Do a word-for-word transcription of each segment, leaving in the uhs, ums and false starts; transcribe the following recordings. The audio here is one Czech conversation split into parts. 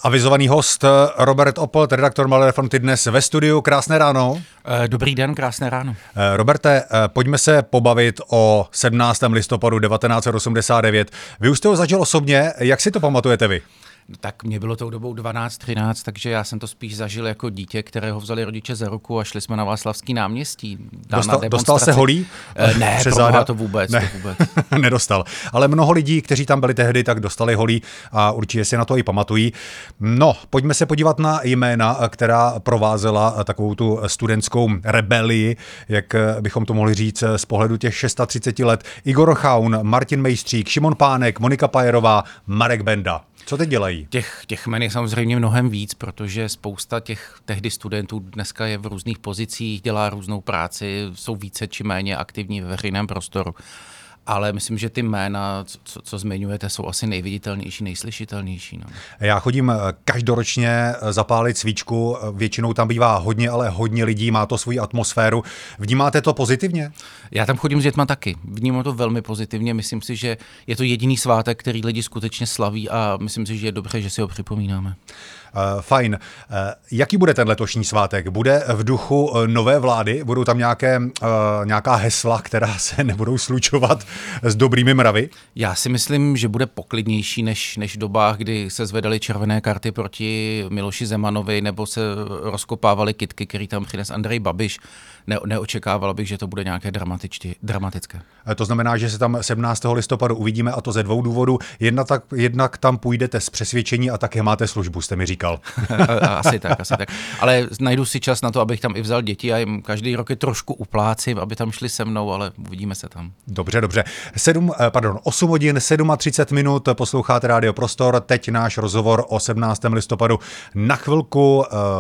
Avizovaný host Robert Oppold, redaktor Mladé fronty, dnes ve studiu. Krásné ráno. Dobrý den, krásné ráno. Roberte, pojďme se pobavit o sedmnáctého listopadu devatenáct set osmdesát devět. Vy už jste ho zažil osobně, jak si to pamatujete vy? Tak mě bylo tou dobou dvanáct třináct, takže já jsem to spíš zažil jako dítě, kterého vzali rodiče za ruku a šli jsme na Václavský náměstí. Dostal, dostal se holí? E, ne, proboha, to vůbec. Ne, to vůbec. Nedostal. Ale mnoho lidí, kteří tam byli tehdy, tak dostali holí a určitě si na to i pamatují. No, pojďme se podívat na jména, která provázela takovou tu studentskou rebelii, jak bychom to mohli říct z pohledu těch třicet šest let. Igor Chaun, Martin Mejstřík, Šimon Pánek, Monika Pajerová, Marek Benda. Co teď dělají? Těch, těch jmen je samozřejmě mnohem víc, protože spousta těch tehdy studentů dneska je v různých pozicích, dělá různou práci, jsou více či méně aktivní ve veřejném prostoru. Ale myslím, že ty jména, co, co zmiňujete, jsou asi nejviditelnější, nejslyšitelnější. No. Já chodím každoročně zapálit svíčku, většinou tam bývá hodně, ale hodně lidí, má to svoji atmosféru. Vnímáte to pozitivně? Já tam chodím s dětma taky. Vnímám to velmi pozitivně. Myslím si, že je to jediný svátek, který lidi skutečně slaví a myslím si, že je dobře, že si ho připomínáme. Uh, fajn. Uh, jaký bude ten letošní svátek? Bude v duchu uh, nové vlády? Budou tam nějaké, uh, nějaká hesla, která se nebudou slučovat s dobrými mravy? Já si myslím, že bude poklidnější než, než v dobách, kdy se zvedaly červené karty proti Miloši Zemanovi nebo se rozkopávaly kytky, který tam přines Andrej Babiš. Ne, neočekával bych, že to bude nějaké dramatické. To znamená, že se tam sedmnáctého listopadu uvidíme, a to ze dvou důvodů. Jedna tak, jednak tam půjdete z přesvědčení a také máte službu, jste mi říkal. asi tak, asi tak. Ale najdu si čas na to, abych tam i vzal děti a jim každý rok je trošku uplácím, aby tam šli se mnou, ale uvidíme se tam. Dobře, dobře. sedm, pardon, osm hodin třicet sedm minut, posloucháte Rádio Prostor. Teď náš rozhovor o sedmnáctého listopadu. Na chvilku...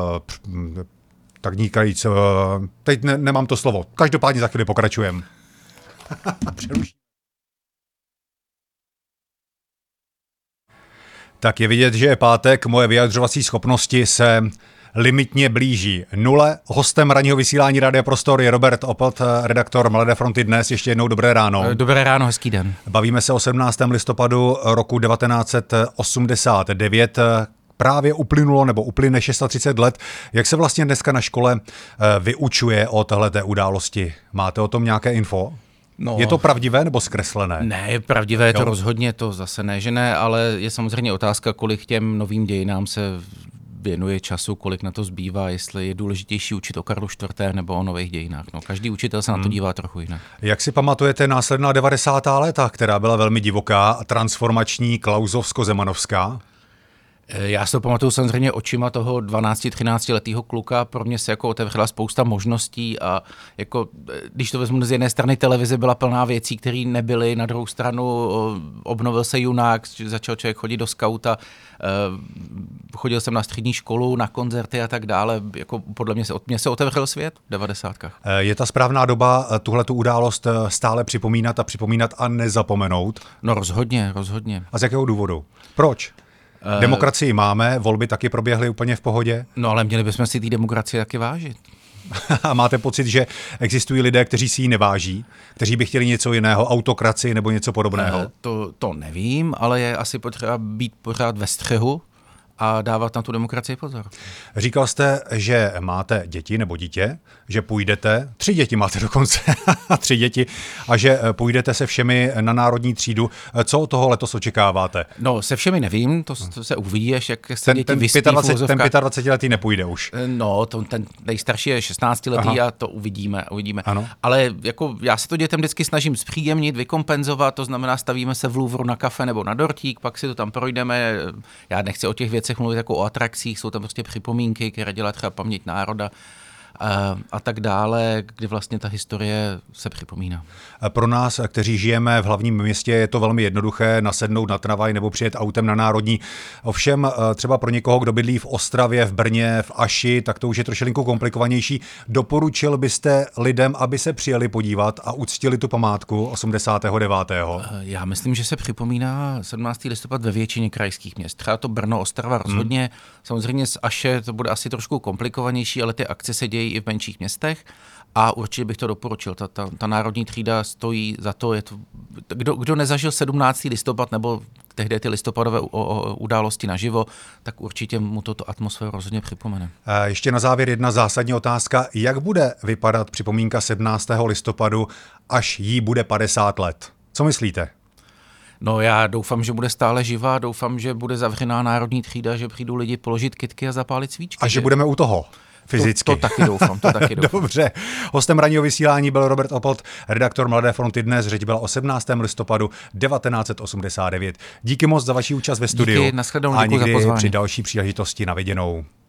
Uh, Tak níkajíc, teď ne, nemám to slovo. Každopádně za chvíli pokračujeme. Tak je vidět, že je pátek, moje vyjadřovací schopnosti se limitně blíží nule. Hostem ranního vysílání Rádia Prostor je Robert Oppold, redaktor Mladé fronty dnes. Ještě jednou dobré ráno. Dobré ráno, hezký den. Bavíme se o sedmnáctého listopadu roku devatenáct set osmdesát devět. Právě uplynulo nebo uplyne třicet šest let. Jak se vlastně dneska na škole vyučuje o téhleté události? Máte o tom nějaké info? No, je to pravdivé nebo zkreslené? Ne, je pravdivé, je to rozhodně, to zase ne, že ne, ale je samozřejmě otázka, kolik těm novým dějinám se věnuje času, kolik na to zbývá, jestli je důležitější učit o Karlu čtvrtém nebo o nových dějinách. No, každý učitel se hmm. na to dívá trochu jinak. Jak si pamatujete následná devadesátá léta, která byla velmi divoká a transformační, klauzovsko-zemanovská? Já si to pamatuju samozřejmě očima toho dvanácti třináctiletého kluka, pro mě se jako otevřela spousta možností a jako, když to vezmu z jedné strany, televize byla plná věcí, které nebyly, na druhou stranu obnovil se junák, začal člověk chodit do skauta, chodil jsem na střední školu, na koncerty a tak dále, jako podle mě se, mě se otevřel svět v devadesátkách. Je ta správná doba tuhletu událost stále připomínat a připomínat a nezapomenout? No rozhodně, rozhodně. A z jakého důvodu? Proč? Demokracii máme, volby taky proběhly úplně v pohodě. No ale měli bychom si té demokracie taky vážit. A máte pocit, že existují lidé, kteří si ji neváží, kteří by chtěli něco jiného, autokracii nebo něco podobného? E, to, to nevím, ale je asi potřeba být pořád ve střehu a dávat na tu demokracii pozor. Říkal jste, že máte děti nebo dítě, že půjdete, tři děti máte dokonce, tři děti, a že půjdete se všemi na národní třídu. Co od toho letos očekáváte? No, se všemi nevím, to, to se uvidí, až jak se ten, děti ten vyspí pětadvacet, ten pětadvacetiletý nepůjde už. No, to, ten nejstarší je šestnáctiletý. Aha. A to uvidíme, uvidíme. Ano. Ale jako já se to dětem vždycky snažím zpříjemnit, vykompenzovat, to znamená, stavíme se v Louvru na kafe nebo na dortík, pak si to tam projdeme. Já nechci o těch věcech mluvit jako o atrakcích, jsou tam prostě připomínky, které dělá třeba paměť národa a, a tak dále, kdy vlastně ta historie se připomíná. Pro nás, kteří žijeme v hlavním městě, je to velmi jednoduché nasednout na tramvaj nebo přijet autem na Národní. Ovšem třeba pro někoho, kdo bydlí v Ostravě, v Brně, v Aši, tak to už je trošku komplikovanější. Doporučil byste lidem, aby se přijeli podívat a uctili tu památku osmdesátého devátého Já myslím, že se připomíná sedmnáctého listopad ve většině krajských měst. Třeba to Brno, Ostrava rozhodně. Hmm. Samozřejmě z Aše to bude asi trošku komplikovanější, ale ty akce se dějí dějí i v menších městech. A určitě bych to doporučil. Ta, ta, ta národní třída stojí za to. Je to kdo, kdo nezažil sedmnáctého listopad nebo tehdy ty listopadové u, o, události naživo, tak určitě mu toto atmosféru rozhodně připomene. A ještě na závěr jedna zásadní otázka. Jak bude vypadat připomínka sedmnáctého listopadu, až jí bude padesát let? Co myslíte? No já doufám, že bude stále živá, doufám, že bude zavřená národní třída, že přijdou lidi položit kytky a zapálit svíčky. A že, že budeme u toho. Fyzicky. To, to taky doufám, to taky doufám. Dobře. Hostem ranního vysílání byl Robert Opelt, redaktor Mladé fronty Dnes. Řeč byla o sedmnáctého listopadu devatenáct set osmdesát devět. Díky moc za vaši účast ve studiu. Díky, nashledanou, a děkuji za pozvání. Při další příležitosti na viděnou.